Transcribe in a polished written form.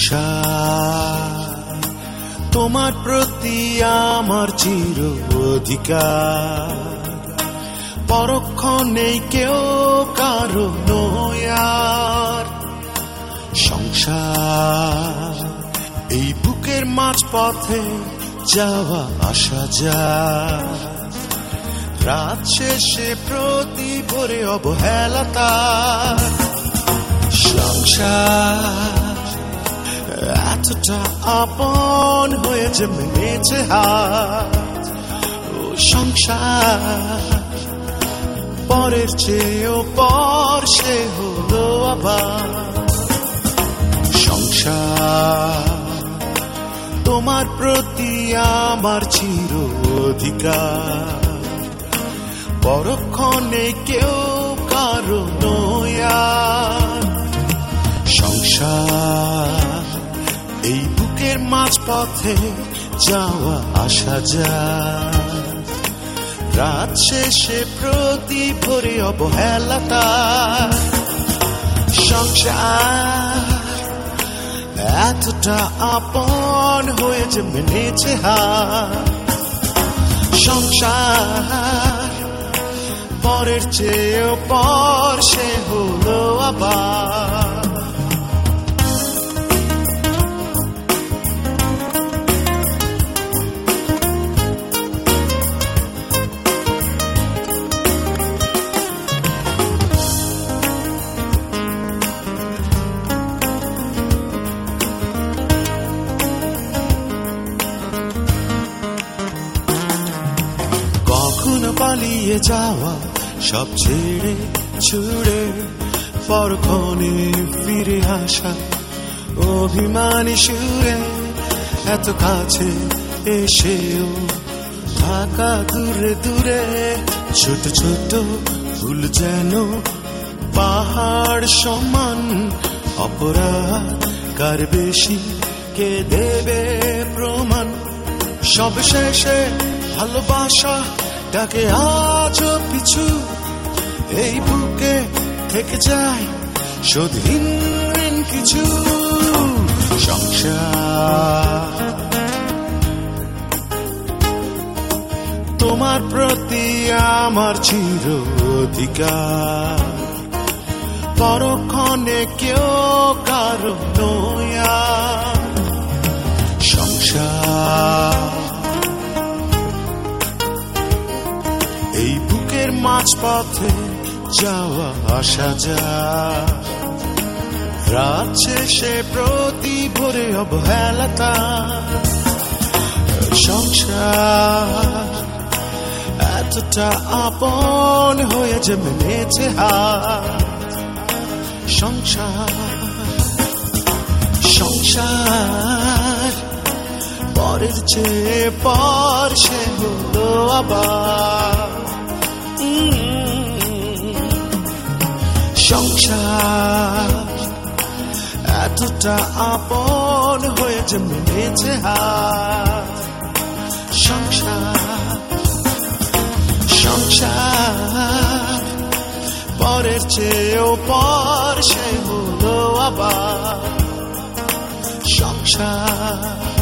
সংসার তোমার প্রতি আমার চির অধিকার, পরক্ষণে কেউ কারো নয়ার। সংসার এই বুকের মাঝ পথে যাওয়া আসা যায়, রাত শেষে প্রতি ভোরে অবহেলা তার। সংসার এতটা আপন হয়েছে মেনেছে হাত, ও সংসার পরের চেয়েও পর সে হলো আবার। সংসার তোমার প্রতি আমার চির অধিকার, পরক্ষণে কেউ কারো নয়ার। সংসার এই বুকের মাঝ পথে যাওয়া আসা যায়, রাত শেষে প্রতি ভোরে অবহেলা তার। সংসার এতটা আপন হয়েছে মেনেছে হাত, সংসার পরের চেয়েও পর সে হলো আবার। কখনো পালিয়ে যাওয়া সব ছেড়ে ছুড়ে পরক্ষণে ফিরে আসা অভিমানী সুরে, এত কাছে এসেও থাকা দূরে দূরে। ছোট ছোট ভুল যেন পাহাড় সমান, অপরাধ কার বেশি কে দেবে প্রমাণ। সব শেষে ভালোবাসা ডাকে আজও পিছু, এই বুকে থেকে যায় শোধহীন ঋণ কিছু। সংসার তোমার প্রতি আমার চির অধিকার, পরক্ষণে কেউ কারো নয়ার। সংসার এই বুকের মাঝ পথে যাওয়া আসা যায়, রাত শেষে প্রতি ভোরে অবহেলা তার। সংসার এতটা আপন হয়েছে মেনেছে হাত, সংসার সংসার পরের চেয়ে পর সে হলো আবার। সংসার এতটা আপন হয়েছে মেনেছে হাত, সংসার সংসার পরের চেয়েও পর সে হলো আবার। সংসার